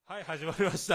はい、始まりました。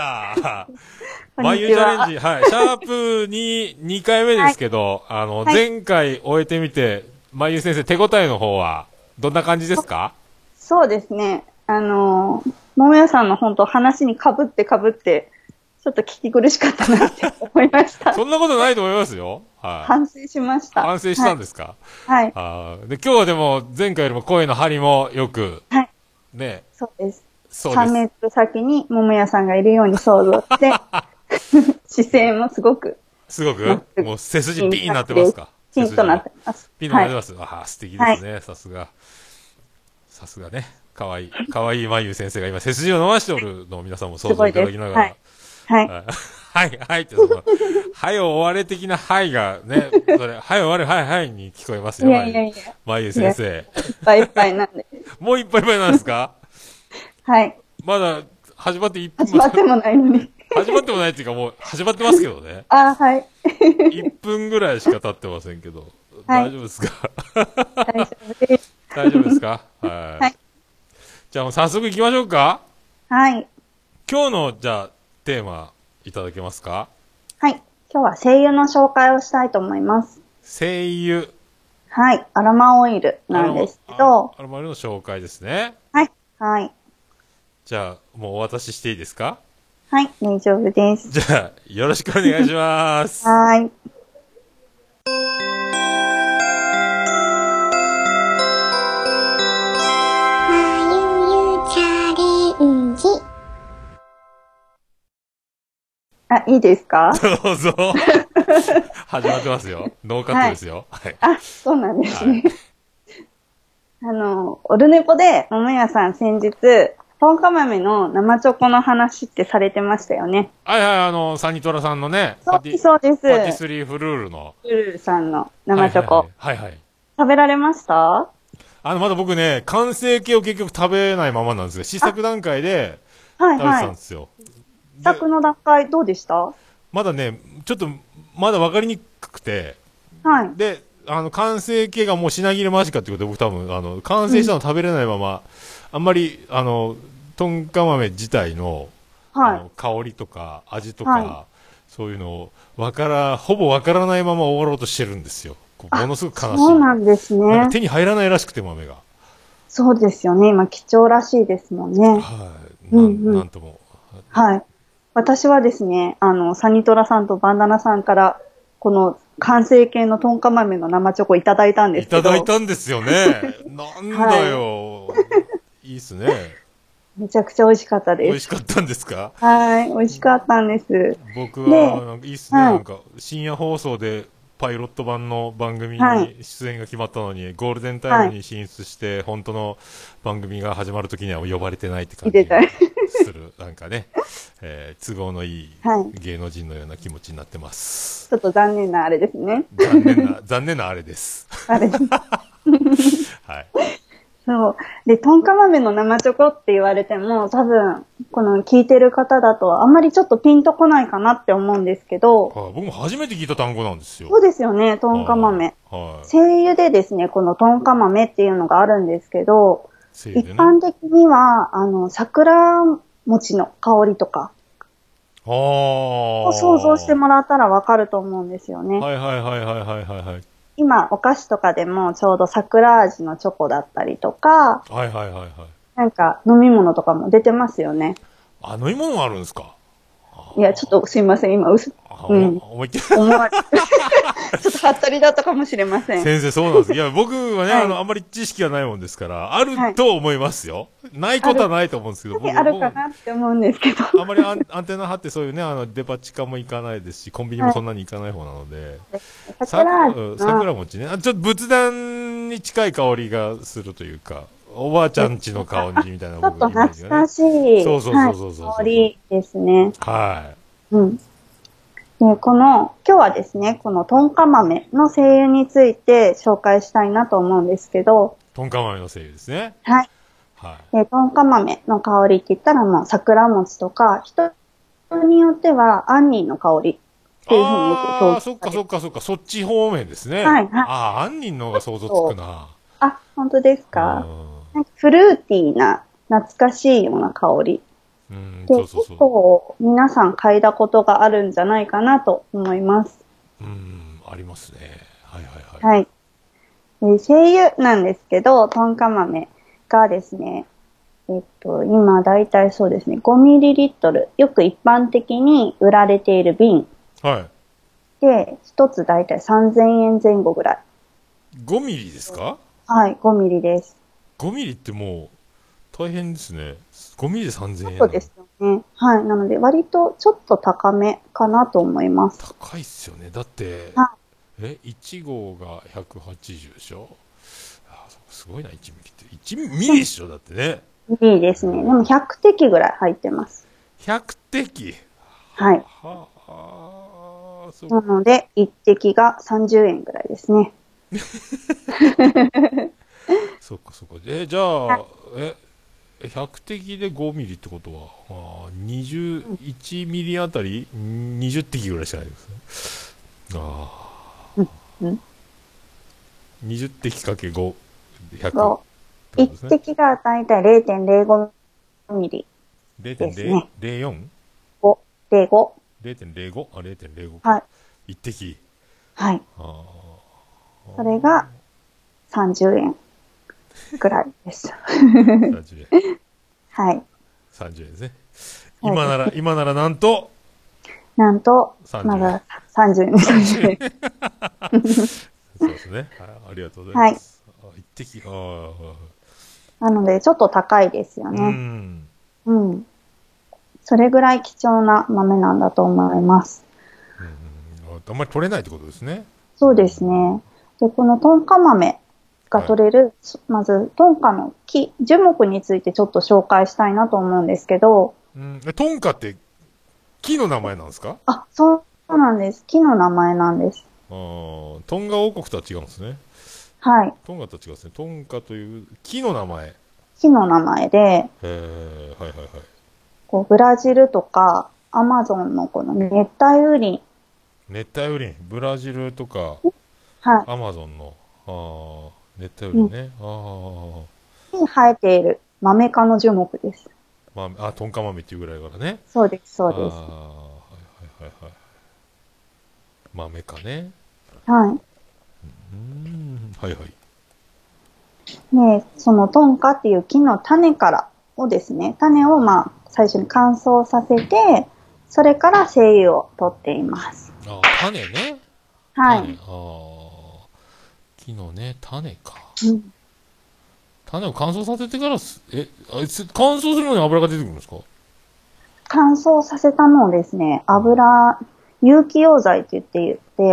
こん眉チャにちは。 レンジ、はい、シャープ2回目ですけど、 はい。 前回終えてみて、眉先生、手応えの方は、どんな感じですか？ そうですね。桃屋さんの本当話にかぶってかぶって、ちょっと聞き苦しかったなって思いました。 そんなことないと思いますよ。はい。 反省しました。 反省しはい。 たんですか？ はい。 で、今日はでも、前回よりも声の張りもよく、 はい。 ね、 そうです。3メそうです。 ートル先に桃屋さんがいるように想像して、姿勢もすごくすごく、 まっすぐ、 もう背筋いいビーンになって感じです。 ますか？ ピンとなっ背筋が。 てます。 ピンとなはい。 ってます。ああ、素敵ではい。 すね。さすが。さすがね。かわいい。かわいい眉先生が今、背筋を伸ばしておるのを皆さんも想像いたすごいです。 だきながら、 はい。はい。 はい、はい、はいって、その、はいを終われ的なはいがね、それ、はい終われ、はい、はいに聞こえますよ、 いやいやいや。 眉いや、い先生。 っぱいいっぱいなんで。 もういっぱいいっぱいなんですか？ はい。 まだ、始まって1分、 始まってもないのに。 始まってもないっていうかもう、始まってますけどね。 あ、はい。 1分ぐらいしか経ってませんけど、 はい。 大丈夫ですか？ 大丈夫です。 大丈夫ですか？はい。 はい。 じゃあもう早速行きましょうか。 はい。 今日の、じゃあ、テーマ、いただけますか？ はい。今日は声優の紹介をしたいと思います。 声優。 はい。アロマオイルなんですけど、 アロマルの紹介ですね。 はい。はい。 じゃあ、もうお渡ししていいですか？ はい。大丈夫です。 じゃあ、よろしくお願いします。 はい。チャレンジ。あ、いいですか？ どうぞ。始まってますよ。ノーカットはい。 ですよ。はい。 あ、そうなんですはい。 ね。オルネポで桃屋さん先日、トンカ豆の生チョコの話ってされてましたよね。 はいはい、サニトラさんのね、 そうです、そうです。 パティスリーフルールの。 ルルルさんのはいはいはい。 生チョコ。 はいはい。 食べられました？ まだ僕ね、完成形を結局食べないままなんですが、試あ、 作段階で食べてはいはい。 たんですよ。で、 試作の段階どうでした？ まだね、ちょっと、まだ分かりにくくて、 はい。 で、完成形がもう品切れ間近ってことで、僕多分、完成しうん。 たの食べれないまま、あんまり、トンカ豆自体の、 はい。 香りとか、味とはい。 か、そういうのを、ほぼわからないまま終わろうとしてるんですよ。もあ、 のすごく悲しい。 そうなんですね。 なんか手に入らないらしくて、豆が。 そうですよね。今貴重らしいですもんね。 はい。 うんうん。 なんとも。 はい。私はですね、サニトラさんとバンダナさんから、この完成形のトンカ豆の生チョコいただいたんでいただいすけど、 たんですよね。なんだはい。 よ。いいっすね。 めちゃくちゃ美味しかった美です。 味しかったんですか？ はい。美味しかったんです。 僕は、 で、 なんかいいっすね。 はい。 なんか、深夜放送で、パイロット版の番組はい。 に出演が決まったのに、ゴールデンタイはい。 ムに進出して、本当の番組が始まるときには呼ばれてないって感じがいてたい。 する、なんかね、都合のいいはい。 芸能人のような気持ちになってます。 ちょっと残念なあれですね。 残念なあれです。 あれです。 はい。 そう。で、トンカ豆の生チョコって言われても、多分、この聞いてる方だと、あんまりちょっとピンとこないかなって思うんですけど、 はい、僕も初めて聞いた単語なんですよ。 そうですよね、トンカは豆。 い。はい。 精油でですね、このトンカ豆っていうのがあるんですけど、一せいでね。 般的には、桜餅の香りとかあを想像してあ。 もらったらわかると思うんですよね。 はいはいはいはいはいはいはい。 今、お菓子とかでもちょうど桜味のチョコだったりとか、 はいはいはいはい。 なんか飲み物とかも出てますよね。 飲み物があるんですか？ いや、ちょっとすいません、今、うん、 思いっきり思われ、ちょっとハッタリだったかもしれません。 先生そうなんです。いや、僕はね、 はい。 あんまり知識がないもんですから、あるはい。 と思いますよ。ないある、 ことはないと思うんですけど、 あるかなって思うんですけど。 あんまりアンテナ張ってそういうね、デパ地下も行かないですし、コンビニもはい。 そんなに行かない方なので、 桜味の、 桜餅ね。ちょっと仏壇に近い香りがするというか、おばあちゃんちの香りみたいなちょっと僕イメージがね。 懐かしい、 そうそうはい、 そうそうそうそうそう。 香りですね。 はうん。で、今日はですね、このトンカ豆の精油について紹介したいなと思うんですけど、 い。トンカ豆のせいですね。 はい。 はい。 で、トンカ豆の香りって言ったらもう桜餅とか、人によっては杏仁の香りっていうふうによくあー、そっか表記されて、 そっかそっか、そっち方面ですね。 はい、はい。 杏仁の方が想像つくそう。 な。 あ、本当ですうか？ ん。 なんかフルーティーな、懐かしいような香り。 うん、 で、結そうそうそう。 構皆さん嗅いだことがあるんじゃないかなと思います。 うん、ありますね。はいはいはい。 はい。精油なんですけど、トンカ豆がですね、今だいたいそうですね、5ミリリットル、よく一般的に売られている瓶はい。 で、一つだいたい3000円前後ぐらい。 5ミリですか？ はい、5ミリです。 5 ミリってもう大変ですね。5ミリで3000円なの。 そうですよね。はい。なので、割とちょっと高めかなと思います。 高いっすよね。だって、 は 1号が180でしょ？すごいな、1ミリって。1ミい。 リでしょだってね。 いいですね。でも100滴ぐらい入ってます。 100滴。 はい。 そう。 なので、1滴が30円ぐらいですね。 そっかそっか。じゃあ、100滴で5ミリってことは、21ミリあたり20滴ぐらいしかないですね。 うん。うん。 20滴かけ5、100っそう。1 てことですね。 滴がだいたい0.05ミリですね。 0.004?0.05? 5、05。 あ、0.05か。 はい。 1滴。 はい。 あそれが30円ぐらいです。 30円。 はい。 30円ですね。 そうですね。 今ならなんと、 なんと、ま 30円。 だ30円です。 30円。そうですね。はい、ありがとうございはい。 ます。一滴。 なので、ちょっと高いですようね。 ん。 うん。それぐらい貴重な豆なんだと思います。 うん。あんまり取れないってことですね。 そうですね。で、このトンカ豆がはい。 取れる、まず、トンカの木、樹木についてちょっと紹介したいなと思うんですけど、 うん。トンカって木の名前なんですか？ あ、そうなんです。木の名前なんです。 トンガ王国とは違うんですね。 はい。 トンガとは違うんですね。トンカという木の名前。 木の名前で、 はいはいはい。 こう、ブラジルとか、アマゾンのこの熱帯雨林、 熱帯雨林。ブラジルとか、 はアマゾンの、熱帯い、に雨林ね。 生えている豆科の樹木です。 トンカ豆っていうぐらいからね。 そうです、そうです。 はいはいはいはい。豆かね。 はい。 はいはい。 で、そのトンカっていう木の種からをですね、種を最初に乾燥させて、それから精油を取っています。 種ね。種。 はい。 木のね、種か。 うん、 種を乾燥させてから乾燥するのに油が出てくるんですか？ 乾燥させたのをですね、有機溶剤って言って、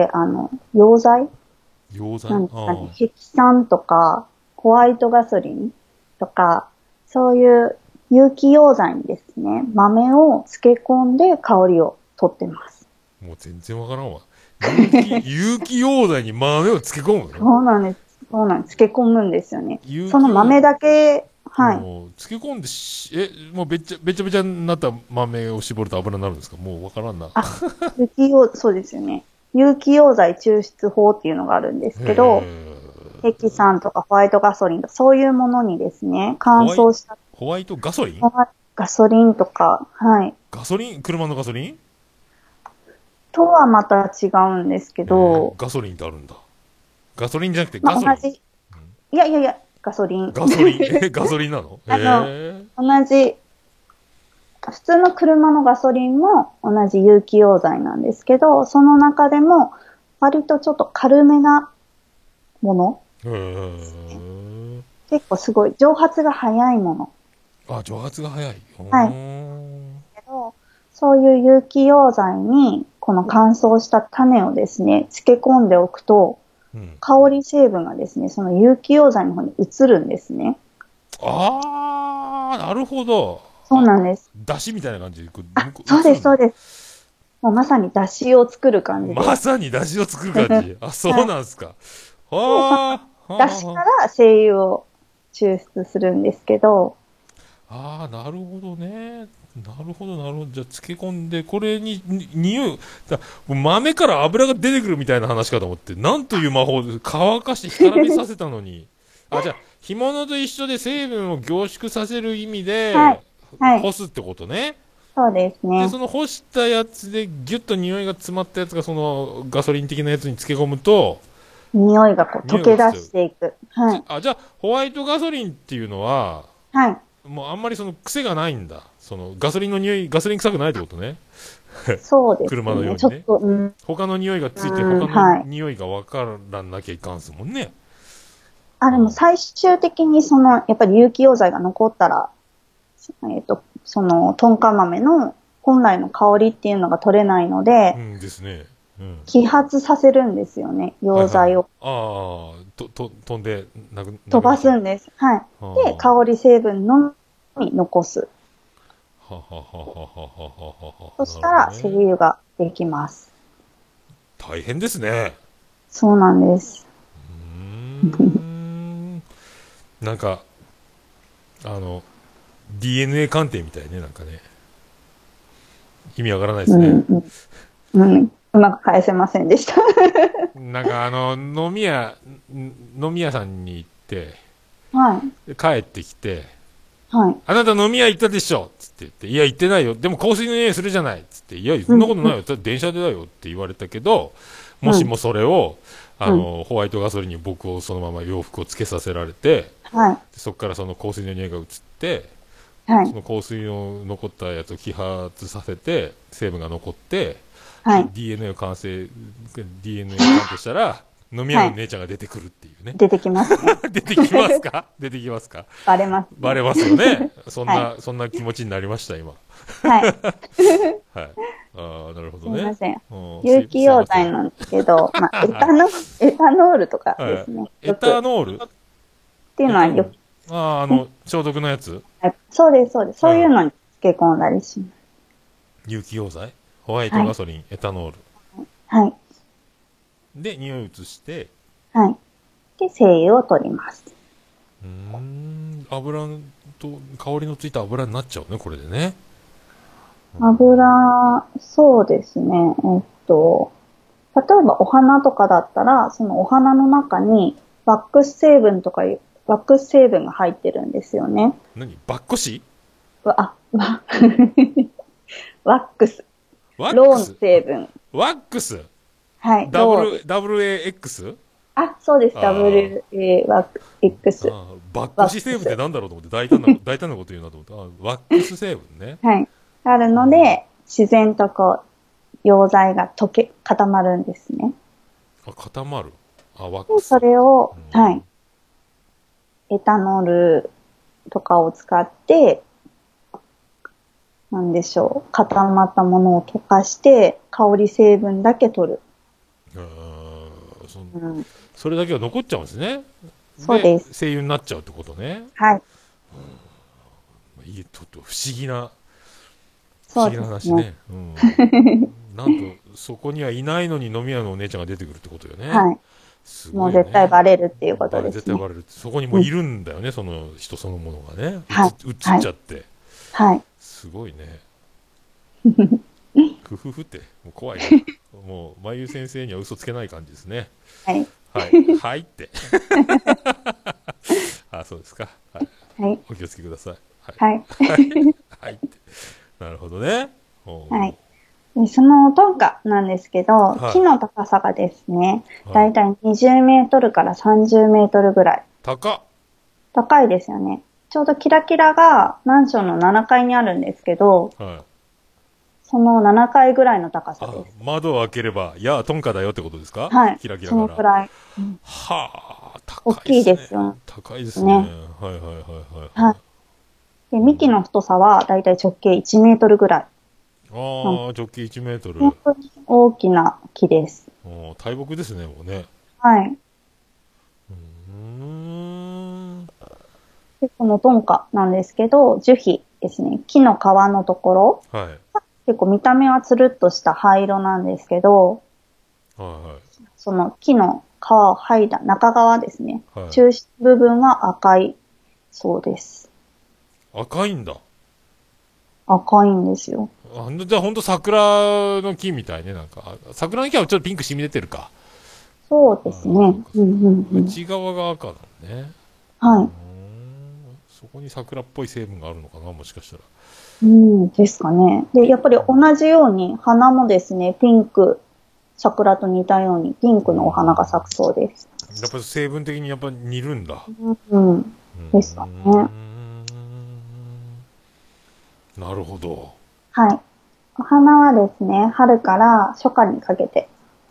溶剤溶剤。 なんですかね、ヘキ酸とか、ホワイトガソリンとか、そういう有機溶剤にですね、豆を漬け込んで香りを取ってます。 もう全然わからんわ。有機溶剤に豆を漬け込むの？ そうなんです。そうなんです。漬け込むんですよね。その有機溶剤、 豆だけ、はい。 漬け込んでもうべちゃべちゃになった豆を絞ると油になるんですか？もうわからんな。 あ、そうですよね。有機溶剤抽出法っていうのがあるんですけど、ヘキサンとかホワイトガソリンとか、そういうものにですね、乾燥したホワイトガソリン？ ガソリンとか、はい。 ガソリン車のガソリン？ とはまた違うんですけど、 ガソリンってあるんだ。ガソリンじゃなくてガソリン。 同じ、いや、ガソリン。 ガソリンガソリンなの？ 同じ、普通の車のガソリンも同じ有機溶剤なんですけど、その中でも割とちょっと軽めなもの、結構すごい蒸発が早いもの。 蒸発が早い。 はい。けど、そういう有機溶剤にこの乾燥した種をですね、漬け込んでおくと、香り成分がですね、その有機溶剤の方に移るんですね。 なるほど。 そうなんです。 だしみたいな感じでそうです、 移るんだ。 そうです。もうまさに出汁を作る感じで。 まさにだしを作る感じ。そうなんすか。 で、その出汁から精油を抽出するんですけど。 なるほどね。なるほど、なるほど。じゃあ、漬け込んで、これに、匂い、豆から油が出てくるみたいな話かと思って、なんという魔法で、乾かして干からびさせたのに。じゃあ、干物と一緒で成分を凝縮させる意味で、 はい。 はい。 干すってことね。 そうですで、 ね。 その干したやつでギュッと匂いが詰まったやつがそのガソリン的なやつに漬け込むと、 匂いがこう溶け出匂いがつっちゃう。 していく。はい。 じゃあ、ホワイトガソリンっていうのは、 はい。 もうあんまりその癖がないんだ。そのガソリンの匂い、ガソリン臭くないってことね。 そうです車のようね。 にね。 ちょっと、うん、 他の匂いがついて、 うん、 他のはい。 匂いがわからなきゃいかんすもんね。 あ、でもうん。 最終的にその、やっぱり有機溶剤が残ったら、その、トンカ豆の本来の香りっていうのが取れないので、 うんですね。うん。 揮発させるんですよね、 はいはいはい。 溶剤を。 ああ、飛んで、な飛ばくなっちゃう。 すんです。はい。で、 は香り成分のみ残す。 あ。はははははははは。なるそしたら、精ほどね。 油ができます。 大変ですね。 そうなんです。 うーん。なんか、あの、DNA 鑑定みたいね、なんかね。意味わからないですね。 うん、うん、うん。うまく返せませんでした。 なんか飲み屋さんに行って、 はい。 で帰ってきて、 はい。 あなた飲み屋行ったでしょつって言って、いや行ってないよ。でも香水の匂いするじゃないつって、いや、そんなうん、うん、 ことないよ。電車でだよって言われたけど、もうん。 しもそれを、 うん、 ホワイトガソリンに僕をそのまま洋服をつけさせられて、 はい。 そこからその香水の匂いが移って、 はい。 その香水の残ったやつを揮発させて、成分が残って、 はい。 DNA をDNA 鑑定したら、飲み屋はい。 の姉ちゃんが出てくるっていうね。 出てきますね。 出てきますか出てきますか？ バレますね。 バレますよね。 はい。 そんな気持ちになりました、今。 はい。 はい。ああ、なるほすどね。 みません。 うん、す有機いません。 溶剤なんですけど、まあ、エタノールとかではい。 すね。 エよく。 タノールっていうのはよく、 エタノール。ああ、 ね。 消毒のやつ。 はい。そうです、そうです。そういううん。 のに漬け込んだりします。 有機溶剤ホワイトはい。 ガソリン、エタノール。 はい。 で、匂い移して、 はい。で、精油を取ります。 油と、香りのついた油になっちゃうね、これでね。 油、そうですね。例えばお花とかだったら、そのお花の中にワックス成分とかいう、ワックス成分が入ってるんですよね。 何バッコシわ、わ、ワックス。ローのワックス成分。 ワックスはい、ローです。 WAX? あ、そうです。 あ WA ワック X。 バッコシ成分ってワックス。 なんだろうと思って、大胆なこと言うなと思って、ワックス成分ね。 はい。あるので、自然とこう、溶剤が固まるんですね。 固まる。ワックで、 ス。 それを、 うん。 はい。エタノールとかを使って、なんでしょう。固まったものを溶かして、香り成分だけ取る。 あーそうん。 それだけが残っちゃうんですね。で、 そうです。 精油になっちゃうってことね。 はい。 いい、ちょっと不そう思議なですね。 話ね。うん。なんと、そこにはいないのに飲み屋のお姉ちゃんが出てくるってことよね。 はい。 すもう絶対ごいよね。 バレるっていうことで絶すね。 対バレるって。そこにもうん。 ういるんだよね、その人そのものがね。 はい。 映っはい。 ちゃって。 はい。 すごいね。ふふふって。もう怖いな。もう、まゆ先生には嘘つけない感じですね。 はい。 はい。はいって。そうですか。はい。 はい。 お気をつけください。はい。 はい。 はい。はいって。なるほどね。 はい。でそのトンカなんですけど、木はの高さがですね、 い。はい。 だいたい20メートルから30メートルぐらい。 高っ。 高いですよね。ちょうどキラキラがマンションの7階にあるんですけど、 はい。 その7階ぐらいの高さです。 窓を開ければ、トンカだよってことですか？ はい。 キラキラそから。 のくらい。うん、 はあ、 大きい高いですね。 ですよ高いですね。 ね。 はいはいはいはいははい。で、幹の太さはだいたい直径1メートルぐらい。 い。直径1メートル。 本当に大きな木です。 大木ですね、もうね。 はい。 うーん。 で、このトンカなんですけど、樹皮ですね。木の皮のところ。 はい。 結構見た目はつるっとした灰色なんですけど、 はその木の皮を剥いだ中側ですね。 いはい。はい。 中心部分は赤いそうです。 赤いんだ。 赤いんですよ。 じゃあほんと桜の木みたいね、なんか。桜の木はちょっとピンク染み出てるか。 そうですね。 そうかうんうんうん。 内側が赤なんね。うーはい。 ん。 そこに桜っぽい成分があるのかな、もしかしたら。 ですかね。で、やっぱり同じように花もですね、ピンク、桜と似たようにピンクのお花が咲くそうです。 やっぱり成分的にやっぱ似るんだ。 ですかね。 なるほど。 はい。お花はですね、春から初夏にかけて。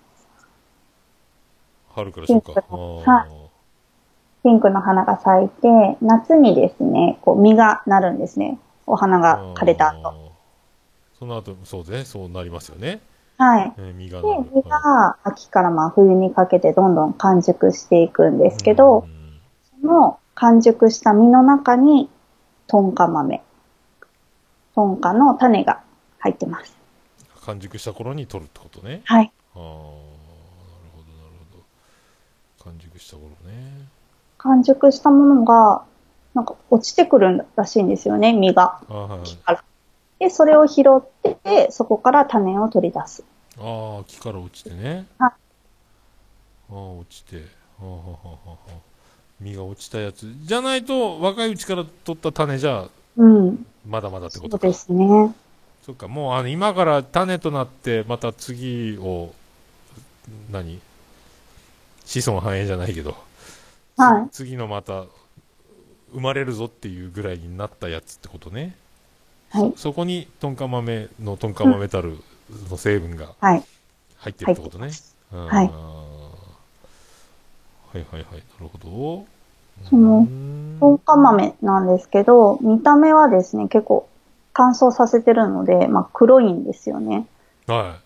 春から初夏。 はい。ピンクの花が咲いて、夏にですね、こう実がなるんですね。お花が枯れた後。 その後、そうですね、そうなりますよね。 はい。 実がなる。 で、実が秋から冬にかけてどんどん完熟していくんですけど、その完熟した実の中に、トンカ豆。トンカの種が入ってます。 完熟した頃に取るってことね。 はい。 なるほど、なるほど。完熟した頃ね。 完熟したものが、なんか落ちてくるらしいんですよね、実が。木から。で、それを拾って、そこから種を取り出す。 木から落ちてね。落ちて。実が落ちたやつ。じゃないと、若いうちから取った種じゃ、まだまだってことか。 そうですね。 そっか、もう今から種となって、また次を、子孫繁栄じゃないけど、次のまた、生まれるぞっていうぐらいになったやつってことね。そこにトンカ豆のトンカ豆たるの成分が入ってるってことね。はい。はいはいはい、なるほど。 その、トンカ豆なんですけど、見た目はですね、結構乾燥させてるので、黒いんですよね。 はい。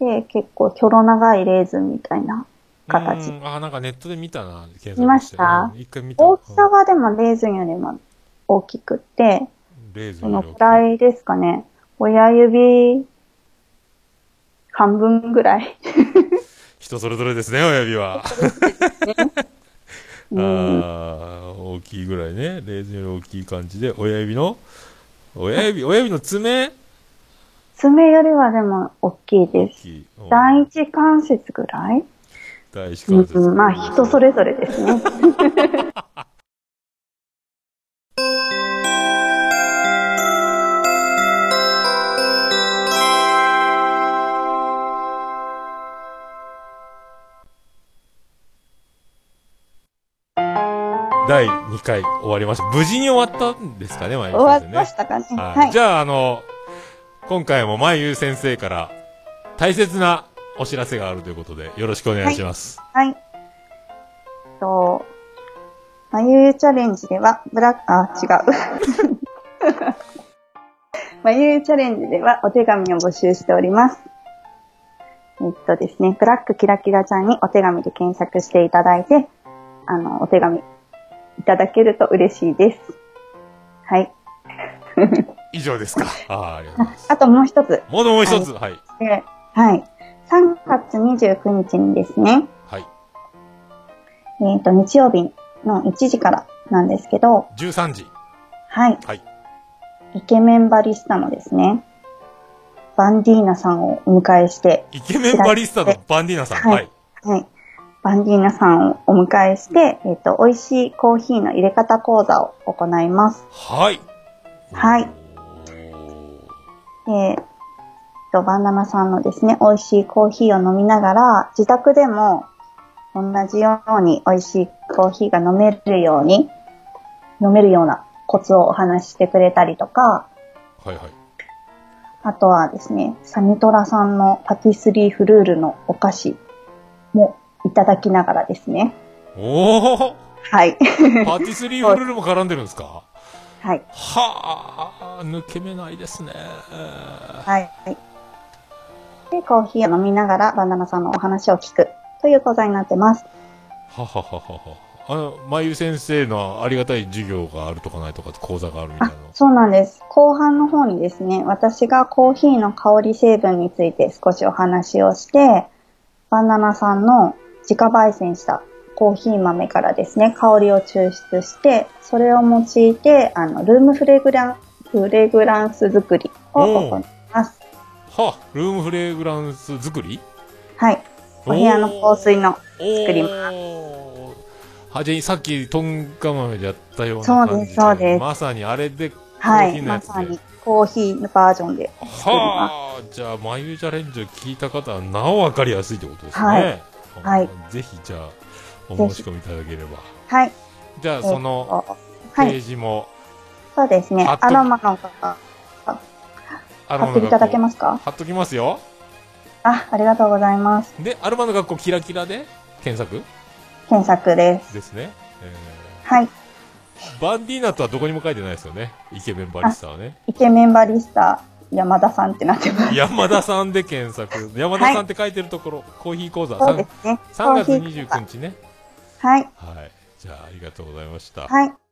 で、結構、キョロ長いレーズンみたいな形。 なんかネットで見たな、検索して。 見ました？ 一回見た。 大きさはでもレーズンよりも大きくて、そのくらいですかね。親指半分ぐらい。 人それぞれですね、親指は。大きいぐらいね。レーズンより大きい感じで、親指の爪よりはでも大きいです。第一関節ぐらい？ 第一関節。 人それぞれですね。 第2回終わりました。無事に終わったんですかね、まゆ先生ね。 終わりましたかね。はい。 じゃあ、今回もまゆ先生から大切なお知らせがあるということで、よろしくお願いします。 はい。まゆチャレンジでは、違う。まゆチャレンジではお手紙を募集しております。ですね、ブラックキラキラちゃんにお手紙で検索していただいて、お手紙いただけると嬉しいです。はい。 以上ですか。ありがとうございます。 あともう一つ。 もう一つ。はい。 はい。3月29日にですね。 はい。 日曜日の1時からなんですけど。 13時。 はい。はい。イケメンバリスタのですね、バンディーナさんをお迎えして。 イケメンバリスタのバンディーナさん。はい。 はい。バンディーナさんをお迎えして、美味しいコーヒーの入れ方講座を行います。 はい。 はい。バンダナさんのですね、美味しいコーヒーを飲みながら、自宅でも同じように美味しいコーヒーが飲めるようなコツをお話ししてくれたりとか、 はいはい。 あとはですね、サニトラさんのパティスリーフルールのお菓子もいただきながらですね。 おー！ はい。 パティスリーフルールも絡んでるんですか？ はい。 はぁ、抜け目ないですね。 はい。で、コーヒーを飲みながらバンダナさんのお話を聞くという講座になってます。 ははははは。まゆ先生のありがたい授業があるとかないとか講座があるみたいな。 そうなんです。後半の方にですね、私がコーヒーの香り成分について少しお話をして、バンダナさんの自家焙煎したコーヒー豆からですね、香りを抽出して、それを用いて、ルームフレグランス作りを行います。 は、ルームフレグランス作り？ はい。お部屋の香水の作ります。 さっきトンカ豆でやったようなそう感じですそうですまさにあれでコはい。 ーヒーのやつで、 まさにコーヒーのバージョンで作ります。 はあ、じゃあ眉チャレンジを聞いた方はなお分かりやすいってことですね。 はいぜひじゃあお申し込みいただければ。 はい。 じゃあそのペはい。 ージも、 そうですね。アロマの方、貼っていただけますか？ 貼っときますよ。 ありがとうございます。 で、アロマの学校キラキラで検索です。 ですね。 はい。 バンディーナとはどこにも書いてないですよね。イケメンバリスタはね。 イケメンバリスタ、山田さんってなってます。 山田さんで検索。山田さんって書いてるところ、はい、コーヒー講座。 そうですね。 3月29日ね。 はい。 はい。じゃあ、ありがとうございました。 はい。